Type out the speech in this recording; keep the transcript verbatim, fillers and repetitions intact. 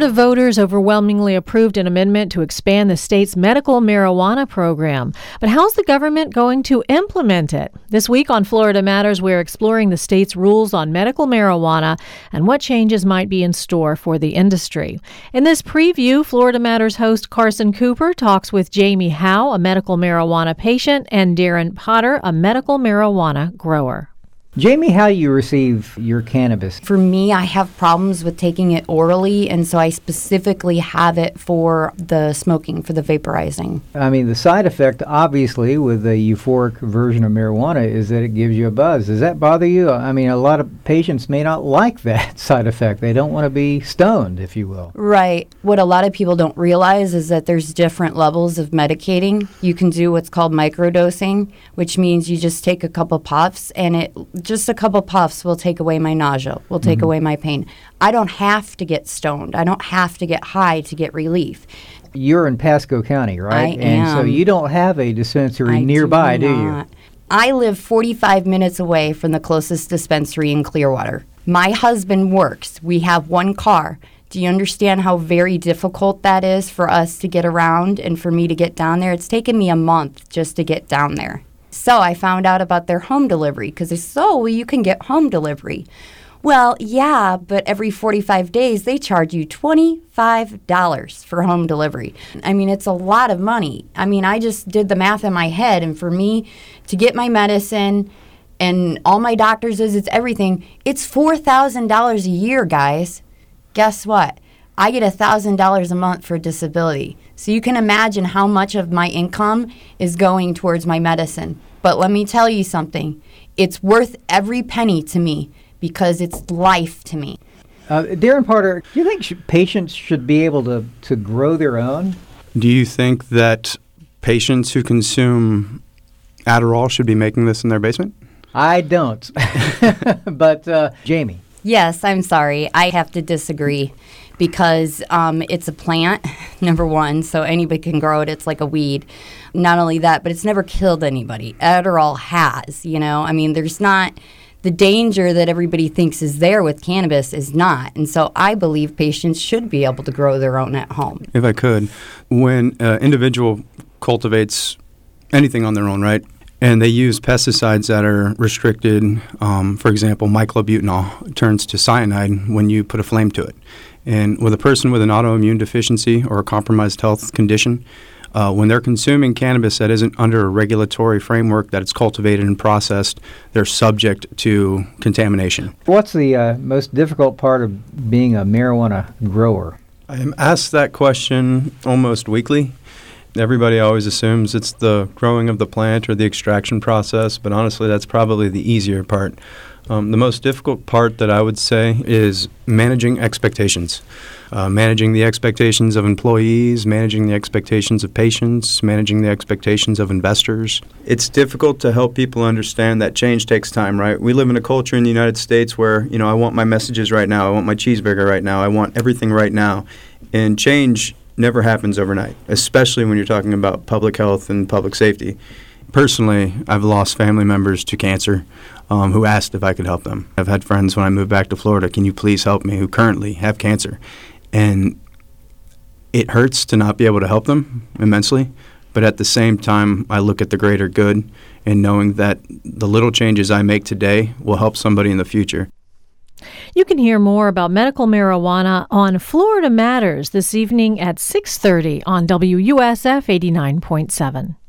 Florida voters overwhelmingly approved an amendment to expand the state's medical marijuana program. But how's the government going to implement it? This week on Florida Matters, we're exploring the state's rules on medical marijuana and what changes might be in store for the industry. In this preview, Florida Matters host Carson Cooper talks with Jamie Howe, a medical marijuana patient, and Darren Potter, a medical marijuana grower. Jamie, how do you receive your cannabis? For me, I have problems with taking it orally, and so I specifically have it for the smoking, for the vaporizing. I mean, the side effect, obviously, with the euphoric version of marijuana is that it gives you a buzz. Does that bother you? I mean, a lot of patients may not like that side effect. They don't want to be stoned, if you will. Right. What a lot of people don't realize is that there's different levels of medicating. You can do what's called microdosing, which means you just take a couple puffs, and it just a couple puffs will take away my nausea, will take mm-hmm. away my pain. I don't have to get stoned. I don't have to get high to get relief. You're in Pasco County, right? I and am. So you don't have a dispensary I nearby, do, do you? not. I live forty-five minutes away from the closest dispensary in Clearwater. My husband works. We have one car. Do you understand how very difficult that is for us to get around and for me to get down there? It's taken me a month just to get down there. So I found out about their home delivery because they said, oh, well, you can get home delivery. Well, yeah, but every forty-five days they charge you twenty-five dollars for home delivery. I mean, it's a lot of money. I mean, I just did the math in my head, and for me to get my medicine and all my doctor's visits, everything, it's four thousand dollars a year, guys. Guess what? I get one thousand dollars a month for disability. So you can imagine how much of my income is going towards my medicine. But let me tell you something. It's worth every penny to me because it's life to me. Uh, Darren Potter, do you think sh- patients should be able to, to grow their own? Do you think that patients who consume Adderall should be making this in their basement? I don't. But uh, Jamie. Yes, I'm sorry. I have to disagree because um, it's a plant, number one, so anybody can grow it. It's like a weed. Not only that, but it's never killed anybody. Adderall has, you know. I mean, there's not the danger that everybody thinks is there with cannabis is not. And so I believe patients should be able to grow their own at home. If I could, when an individual cultivates anything on their own, right, and they use pesticides that are restricted, um, for example, myclobutanol turns to cyanide when you put a flame to it. And with a person with an autoimmune deficiency or a compromised health condition, uh, when they're consuming cannabis that isn't under a regulatory framework that it's cultivated and processed, they're subject to contamination. What's the uh, most difficult part of being a marijuana grower? I am asked that question almost weekly. Everybody always assumes it's the growing of the plant or the extraction process, but honestly, that's probably the easier part. Um, the most difficult part that I would say is managing expectations. Uh, managing the expectations of employees, managing the expectations of patients, managing the expectations of investors. It's difficult to help people understand that change takes time, right? We live in a culture in the United States where, you know, I want my messages right now, I want my cheeseburger right now, I want everything right now. And change never happens overnight, especially when you're talking about public health and public safety. Personally, I've lost family members to cancer um, who asked if I could help them. I've had friends when I moved back to Florida, can you please help me, who currently have cancer. And it hurts to not be able to help them immensely, but at the same time, I look at the greater good and knowing that the little changes I make today will help somebody in the future. You can hear more about medical marijuana on Florida Matters this evening at six thirty on W U S F eighty-nine point seven.